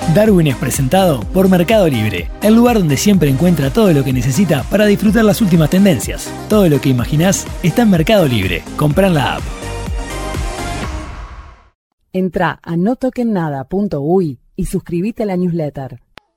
Darwin es presentado por Mercado Libre, el lugar donde siempre encuentra todo lo que necesita para disfrutar las últimas tendencias. Todo lo que imaginás está en Mercado Libre. Comprá en la app. Entrá a notokennada.uy y suscríbete a la newsletter.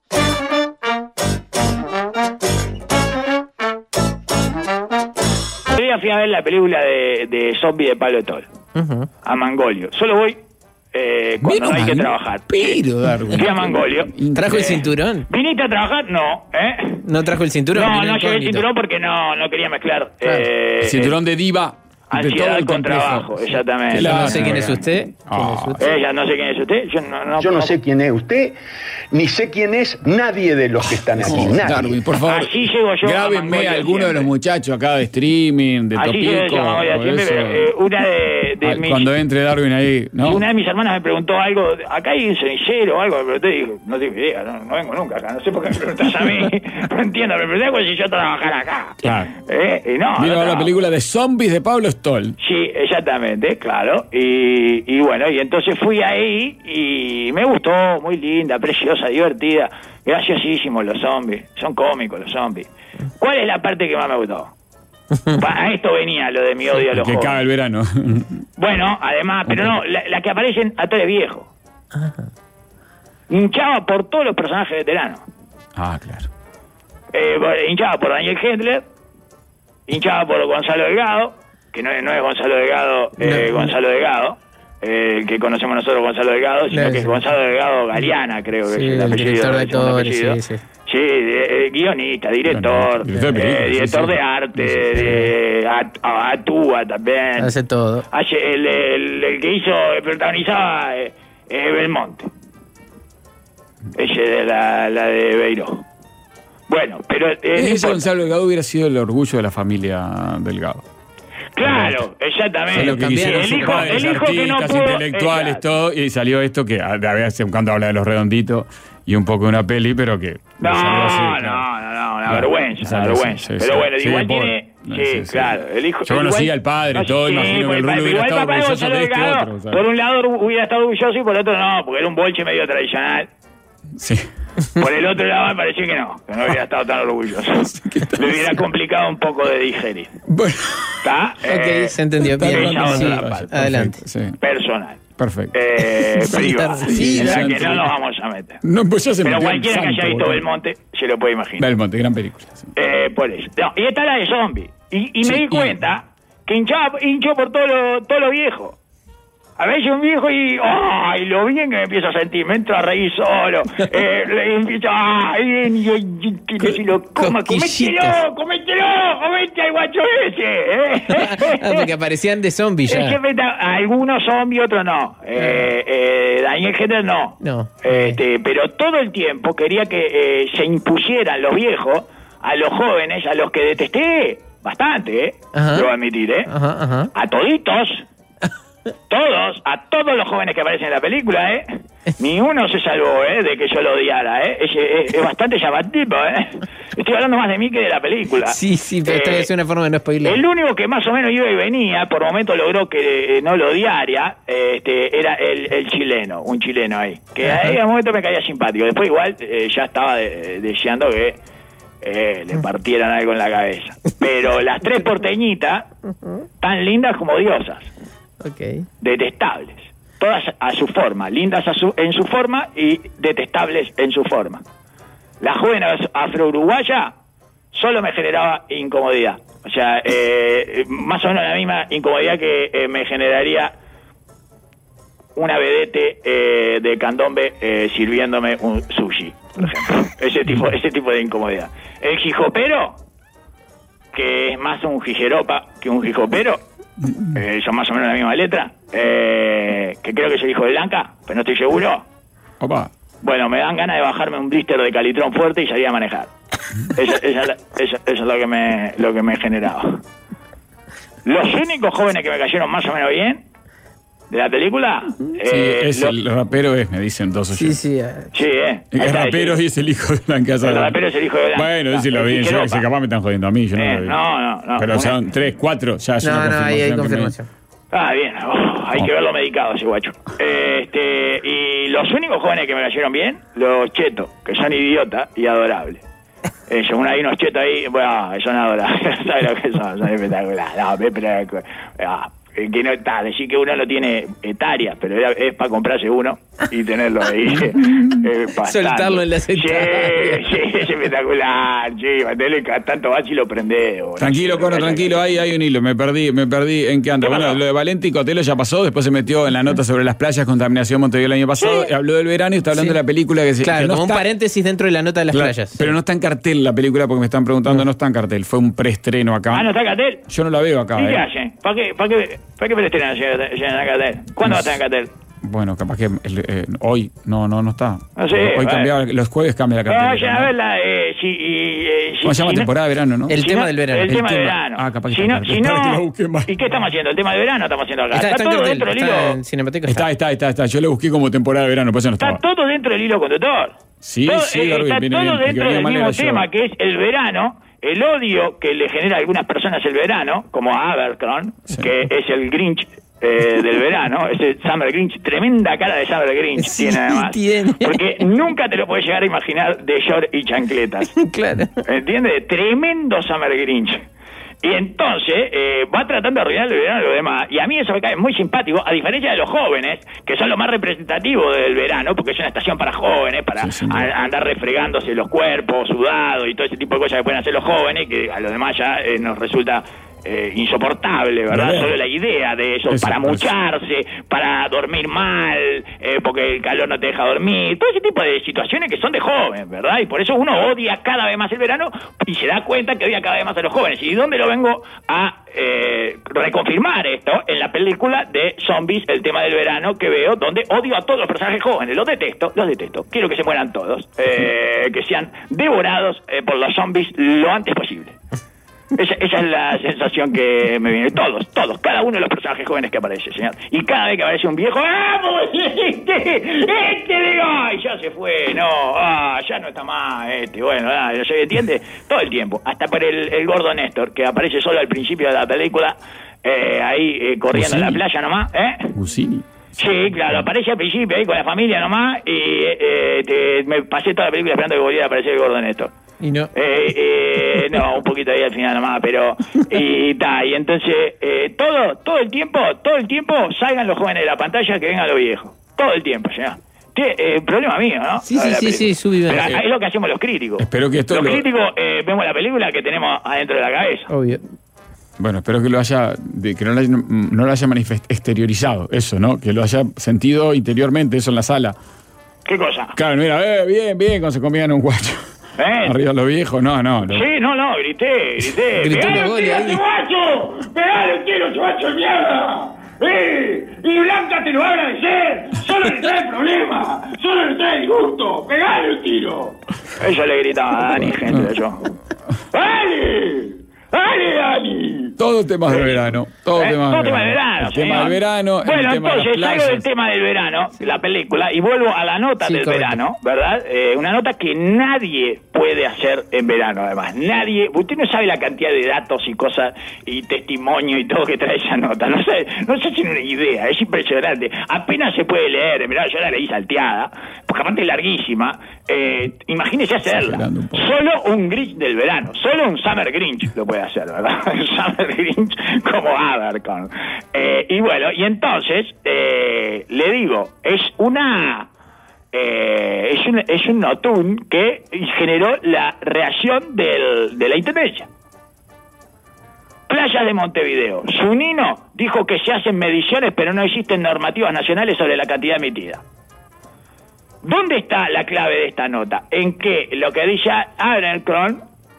Yo fui a ver la película de zombie de Pablo Tol, a Mangolio. Solo voy cuando no hay que trabajar. Pero, Darwin. Fui a Mangolio. ¿Trajo el cinturón? ¿Viniste a trabajar? No. ¿No trajo el cinturón? No llevé el cinturón porque no quería mezclar. El cinturón de diva. Ansiedad con trabajo, exactamente. Claro, no sé quién es usted. Ella no sé quién es usted. Yo no sé quién es usted, ni sé quién es nadie de los que están aquí. Nadie. Darwin, por favor, así llego yo. grábenme a alguno de los muchachos acá de streaming, de así Topico. Una de mis... Cuando entre Darwin ahí, ¿no? Una de mis hermanas me preguntó algo. Acá hay un cenicero o algo. Me pregunté y dije, no tengo idea, no vengo nunca acá. No sé por qué me preguntás a mí. No entiendo. Me pregunté como si yo trabajara acá. Claro. Y no. Vino a ver la película de zombies de Pablo Stoll. Sí, exactamente, claro. Y bueno, y entonces fui ahí y me gustó, muy linda, preciosa, divertida, graciosísimos los zombies, son cómicos los zombies. ¿Cuál es la parte que más me gustó? A esto venía lo de mi odio a los que jóvenes. caga el verano. Bueno, además, pero no, la que aparecen actores viejos. Hinchaba por todos los personajes veteranos. Ah, claro. Hinchaba por Daniel Hendler, hinchaba por Gonzalo Delgado, que no es Gonzalo Delgado, Gonzalo Delgado, el que conocemos nosotros Gonzalo Delgado, sino que es Gonzalo Delgado Galeana, creo que es el apellido. Director de actores, sí, guionista, director de arte, actúa también. Hace todo. El que protagonizaba Belmonte. Ese de la de Beiró. Bueno, pero... ese Gonzalo Delgado hubiera sido el orgullo de la familia Delgado. Claro, exactamente. Lo que quisieron sus padres, artistas, intelectuales, todo, y salió esto que a veces cuando habla de los redonditos y un poco de una peli, pero que... No, una vergüenza. Pero bueno, igual tiene... Sí, claro. Yo conocía al padre, todo, imagino que el Rulo hubiera estado orgulloso de este otro. Por un lado hubiera estado orgulloso y por otro no, porque era un bolche medio tradicional. Sí. Por el otro lado me pareció que no hubiera estado tan orgulloso. Le hubiera complicado un poco de digerir. Bueno. ¿Está? Ok, se entendió bien. Adelante. Sí. Personal. Perfecto. Privada. En la que no nos vamos a meter. No, pues ya se pero metió cualquiera que haya visto Belmonte se lo puede imaginar. Belmonte, gran película. Sí. Por eso. No, y esta es la de zombie. Y me di cuenta que hinchó por todo lo viejo. A veces un viejo y lo bien que me empiezo a sentir, me entro a reír solo, le empiezo quiero decirlo, comételo, al guacho ese, porque aparecían de zombies ya. Algunos zombies, otros no. Daniel Hendler no. Pero todo el tiempo quería que se impusieran los viejos a los jóvenes, a los que detesté bastante, debo admitir, a toditos. A todos los jóvenes que aparecen en la película, ni uno se salvó, de que yo lo odiara, es bastante llamativo, Estoy hablando más de mí que de la película. Sí, pero esta es una forma de no spoiler. El único que más o menos iba y venía, por momento logró que no lo odiara, era el chileno, un chileno ahí, que ahí a un momento me caía simpático, después igual ya estaba deseando que le partieran algo en la cabeza. Pero las tres porteñitas, tan lindas como diosas. Okay. Detestables, todas a su forma, lindas en su forma y detestables en su forma. La joven afro-uruguaya solo me generaba incomodidad, o sea, más o menos la misma incomodidad que me generaría una vedette de candombe sirviéndome un sushi, por ejemplo. ese tipo de incomodidad. El jijopero, que es más un jijeropa que un jijopero, son más o menos la misma letra, que creo que es el hijo de Blanca, pero no estoy seguro. Opa. Bueno, me dan ganas de bajarme un blister de calitrón fuerte y salir a manejar. Eso es lo que me generaba. Los únicos jóvenes que me cayeron más o menos bien de la película, el rapero me dicen dos o el rapero es el hijo de Blanca. El rapero es el hijo de Blanca. Bueno, si lo vi, capaz me están jodiendo a mí, yo no lo vi. No. Pero son 3, 4, ya no, hay confirmación. Bien. hay que verlo medicado ese guacho. Y los únicos jóvenes que me cayeron bien, los chetos, que son idiotas y adorables. Según hay unos chetos ahí, bueno, son adorables. ¿Sabes lo que son? Son espectaculares. No, que no está, decir que uno lo tiene etaria, pero es para comprarse uno y tenerlo ahí. Soltarlo en la sentada. Sí, es espectacular, sí, mantenerlo tanto vas y lo prendés. Tranquilo, Cono, tranquilo, hay un hilo, me perdí, ¿en qué anda? Bueno, lo de Valenti Cotelo ya pasó, después se metió en la nota sobre las playas, contaminación Montevideo el año pasado, habló del verano y está hablando de la película que se... Claro, que no como está, un paréntesis dentro de la nota de las playas. Pero no está en cartel la película porque me están preguntando, no está en cartel, fue un preestreno acá. ¿No está en cartel? Yo no la veo acá. ¿Y qué hacen? ¿Para qué preestrenan si no está en cartel? ¿Cuándo va a estar en cartel? Bueno, capaz que hoy no está. No sé, hoy cambiaba, los jueves cambia la cartelera. Vayan a verla, ¿Cómo se llama? Temporada de verano, ¿no? El tema del verano. El tema del verano. Capaz que si no, más. ¿y qué estamos haciendo? ¿El tema del verano estamos haciendo acá? Está todo en dentro del hilo. está en Cinemateca. Está. Yo lo busqué como temporada de verano, por eso no estaba. Está todo dentro del hilo conductor. Sí, Está viene todo bien, dentro del mismo tema, que es el verano, el odio que le genera a algunas personas el verano, como a Abercrombie, que es el Grinch del verano, ese Summer Grinch, tremenda cara de Summer Grinch tiene además, porque nunca te lo puedes llegar a imaginar de short y chancletas. Claro. ¿Entiendes? Tremendo Summer Grinch. Y entonces va tratando de arruinar el verano a los demás. Y a mí eso me cae muy simpático, a diferencia de los jóvenes, que son lo más representativo del verano, porque es una estación para jóvenes, para andar refregándose los cuerpos, sudados y todo ese tipo de cosas que pueden hacer los jóvenes, que a los demás ya nos resulta insoportable, ¿verdad? Solo la idea de eso, para mucharse, para dormir mal, porque el calor no te deja dormir, todo ese tipo de situaciones que son de jóvenes, ¿verdad? Y por eso uno odia cada vez más el verano y se da cuenta que odia cada vez más a los jóvenes. ¿Y dónde lo vengo a reconfirmar esto? En la película de Zombies, el tema del verano, que veo, donde odio a todos los personajes jóvenes, los detesto, quiero que se mueran todos, que sean devorados por los zombies lo antes posible. Esa es la sensación que me viene. Todos, cada uno de los personajes jóvenes que aparece, señor. Y cada vez que aparece un viejo, ¡vamos! Digo, ya se fue, ya no está más, bueno, ¿no se entiende? Todo el tiempo, hasta por el gordo Néstor, que aparece solo al principio de la película, ahí corriendo en la playa nomás, Gusini. Sí, claro, aparece al principio ahí con la familia nomás, y me pasé toda la película esperando que volviera a aparecer el gordo Néstor. Y no. No, un poquito ahí al final nomás, pero y entonces todo el tiempo salgan los jóvenes de la pantalla, que vengan los viejos, todo el tiempo, señor. Problema mío, ¿no? Sí, Pero es lo que hacemos los críticos. Espero que esto los críticos vemos la película que tenemos adentro de la cabeza. Obvio. Bueno, espero que lo haya, que no lo haya exteriorizado, eso, ¿no? Que lo haya sentido interiormente, eso en la sala. ¿Qué cosa? Claro, mira, bien, cuando se comían un guacho. Arriba los viejos, no. Sí, no, grité. ¡Pegale un tiro, guacho! ¡Pegale un tiro, guacho de mierda! Y Blanca te lo va a agradecer. Solo le trae problema, solo le trae disgusto. ¡Pegale un tiro! Eso le gritaba a Dani, gente de yo. ¡Dale, Dani! Todo temas de verano. Todo tema de verano. El tema del verano. Bueno, entonces salgo del tema del verano, la película, y vuelvo a la nota del verano, ¿verdad? Una nota que nadie puede hacer en verano, además. Nadie. Usted no sabe la cantidad de datos y cosas y testimonio y todo que trae esa nota. No sé si tiene una idea. Es impresionante. Apenas se puede leer. En verano yo la leí salteada, porque aparte es larguísima. Imagínese hacerla. Solo un Grinch del verano. Solo un Summer Grinch lo puede hacer, ¿verdad? Un Summer Grinch como Abercrombie. Y bueno, y entonces le digo, es un notún que generó la reacción de la intendencia. Playas de Montevideo. Zunino dijo que se hacen mediciones, pero no existen normativas nacionales sobre la cantidad emitida. ¿Dónde está la clave de esta nota? En que lo que dice Abercrombie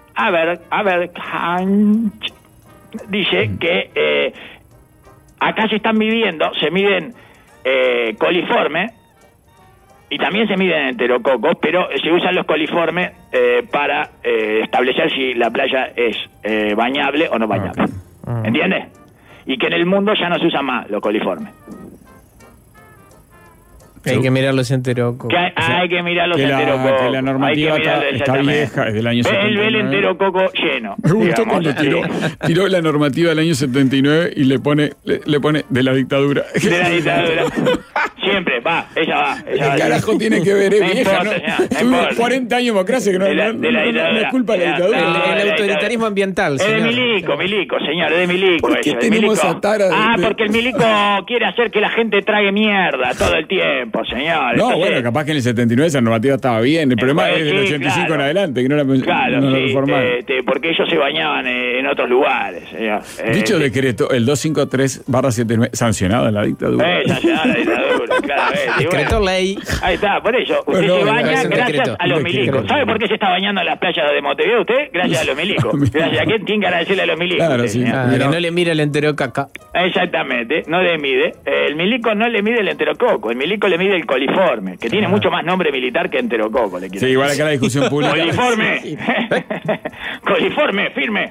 dice que acá se miden coliformes y también se miden enterococos, pero se usan los coliformes para establecer si la playa es bañable o no bañable. ¿Entiendes? Y que en el mundo ya no se usan más los coliformes. Hay que mirar los enterococos. Hay que mirar los enterococos. Que la normativa está vieja, es del año 79. El enterococo lleno. Me gustó cuando tiró la normativa del año 79 y le pone de la dictadura. De la dictadura. Siempre, ella va. ¿Qué carajo tiene que ver, vieja? Tuvimos 40 años de democracia que no es culpa de la dictadura. El autoritarismo ambiental, es de Milico, señor, es de Milico. ¿Por qué tenemos esa tara porque el Milico quiere hacer que la gente trague mierda todo el tiempo, señor. No, bueno, capaz que en el 79 esa normativa estaba bien. El problema es del 85 en adelante, que no la reformaron. Porque ellos se bañaban en otros lugares, señor. Dicho decreto, el 253/79, sancionado en la dictadura. Sancionado en la dictadura, claramente. Decreto ley. Ahí está, por eso. Usted se baña gracias a los milicos. ¿Sabe por qué se está bañando en las playas de Montevideo usted? Gracias a los milicos. Gracias a quién tiene que agradecerle a los milicos. Claro, sí. Que no le mira el enterocaca. Exactamente, no le mide. El milico no le mide el enterococo, el milico le mide el coliforme, que tiene mucho más nombre militar que enterococo. Sí, igual acá la discusión pública. Coliforme. Coliforme, firme.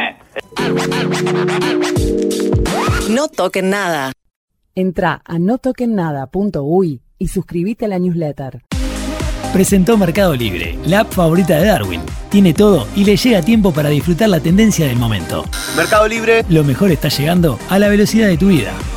No toquen nada. Entrá a notokennada.uy y suscríbete a la newsletter. Presentó Mercado Libre, la app favorita de Darwin. Tiene todo y le llega tiempo para disfrutar la tendencia del momento. Mercado Libre. Lo mejor está llegando a la velocidad de tu vida.